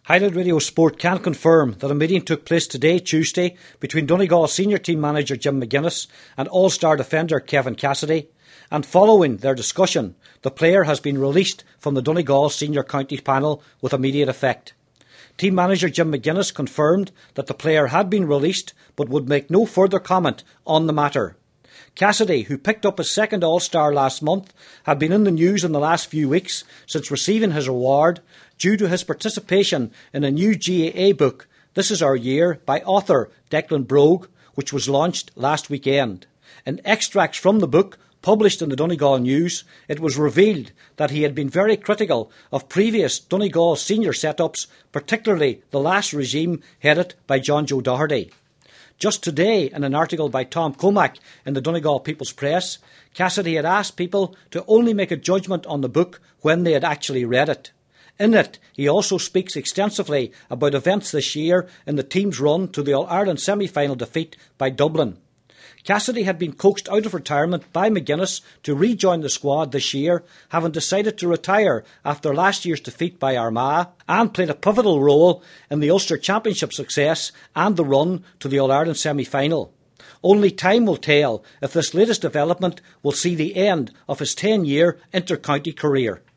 Highland Radio Sport can confirm that a meeting took place today, Tuesday, between Donegal senior team manager Jim McGuinness and All-Star defender Kevin Cassidy, and following their discussion, the player has been released from the Donegal senior counties panel with immediate effect. Team manager Jim McGuinness confirmed that the player had been released but would make no further comment on the matter. Cassidy, who picked up his second All-Star last month, had been in the news in the last few weeks since receiving his award due to his participation in a new GAA book, This Is Our Year, by author Declan Brogue, which was launched last weekend. In extracts from the book, published in the Donegal News, it was revealed that he had been very critical of previous Donegal senior setups, particularly the last regime headed by John Joe Doherty. Just today, in an article by Tom Comack in the Donegal People's Press, Cassidy had asked people to only make a judgment on the book when they had actually read it. In it, he also speaks extensively about events this year in the team's run to the All-Ireland semi-final defeat by Dublin. Cassidy had been coaxed out of retirement by McGuinness to rejoin the squad this year, having decided to retire after last year's defeat by Armagh, and played a pivotal role in the Ulster Championship success and the run to the All-Ireland semi-final. Only time will tell if this latest development will see the end of his 10-year inter-county career.